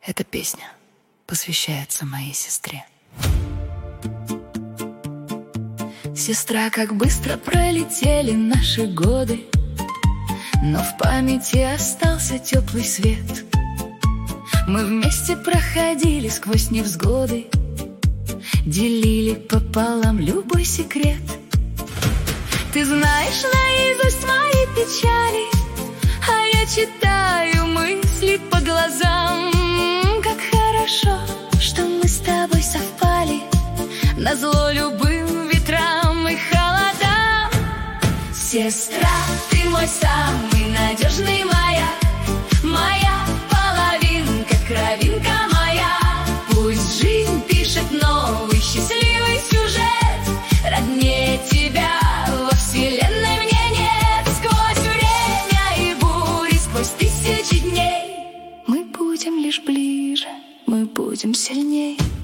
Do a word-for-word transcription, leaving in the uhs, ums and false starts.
Эта песня посвящается моей сестре. Сестра, как быстро пролетели наши годы, но в памяти остался теплый свет. Мы вместе проходили сквозь невзгоды, делили пополам любой секрет. Ты знаешь наизусть мои печали, а я читаю мысли по глазам. Как хорошо, что мы с тобой совпали, назло любым ветрам и холодам. Сестра, ты мой самый надежный маяк, моя половинка, кровинка моя. Пусть жизнь пишет новый счастливый сюжет, роднее тебя во вселенной мне нет. Сквозь время и бури, сквозь тысячи дней мы будем лишь ближе, мы будем сильней.